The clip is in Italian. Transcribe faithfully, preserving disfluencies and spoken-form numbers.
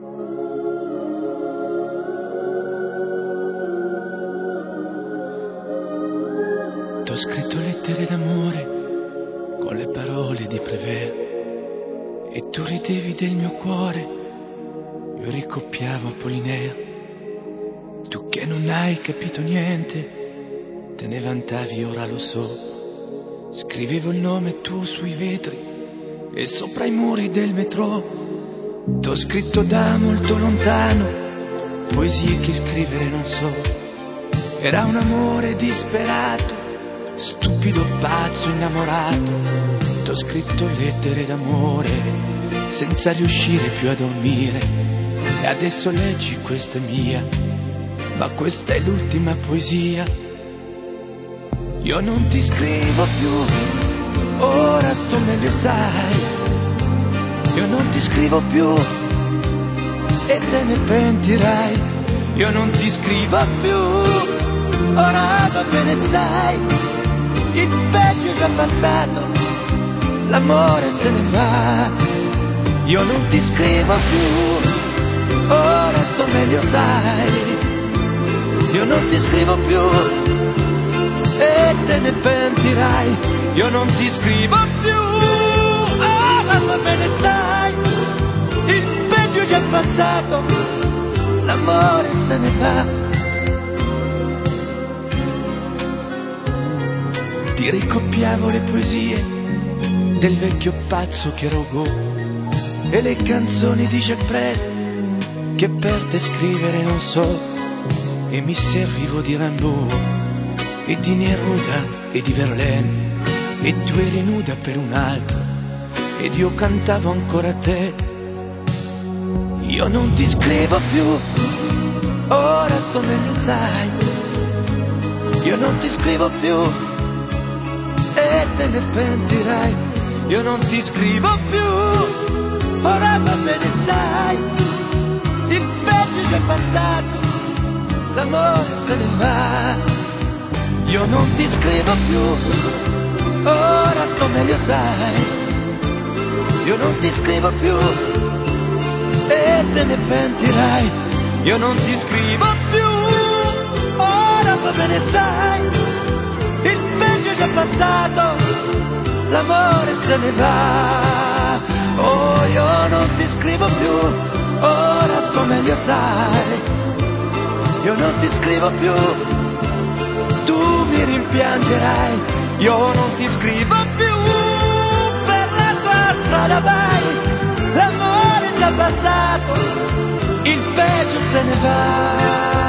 T'ho scritto lettere d'amore con le parole di Prévert e tu ridevi del mio cuore, io ricoppiavo Apollinaire. Tu che non hai capito niente, te ne vantavi, ora lo so. Scrivevo il nome tuo sui vetri e sopra i muri del metro. T'ho scritto da molto lontano poesie che scrivere non so. Era un amore disperato, stupido, pazzo, innamorato. T'ho scritto lettere d'amore senza riuscire più a dormire. E adesso leggi, questa è mia, ma questa è l'ultima poesia. Io non ti scrivo più, ora sto meglio, sai. Io non ti scrivo più e te ne pentirai. Io non ti scrivo più, ora va bene, sai. Il peggio è già passato, l'amore se ne va. Io non ti scrivo più, ora sto meglio, sai. Io non ti scrivo più e te ne pentirai. Io non ti scrivo più, ora va bene, sai. Il peggio è già passato, l'amore se ne va. Ti ricoppiavo le poesie del vecchio pazzo che rogò e le canzoni di Jacques Brel che per te scrivere non so. E mi servivo di Rimbaud e di Neruda e di Verlaine, e tu eri nuda per un altro ed io cantavo ancora a te. Io non ti scrivo più, ora sto meglio, sai. Io non ti scrivo più e te ne pentirai. Io non ti scrivo più, ora va bene, sai. Il peggio è già passato, l'amore se ne va. Io non ti scrivo più, ora sto meglio, sai. Io non ti scrivo più e te ne pentirai. Io non ti scrivo più, ora va bene, sai. Il peggio è già passato, l'amore se ne va. Oh, io non ti scrivo più, ora sto meglio, sai. Io non ti scrivo più, tu mi rimpiangerai. Io non ti scrivo più, per la tua strada vai. L'amore è già passato, il peggio se ne va.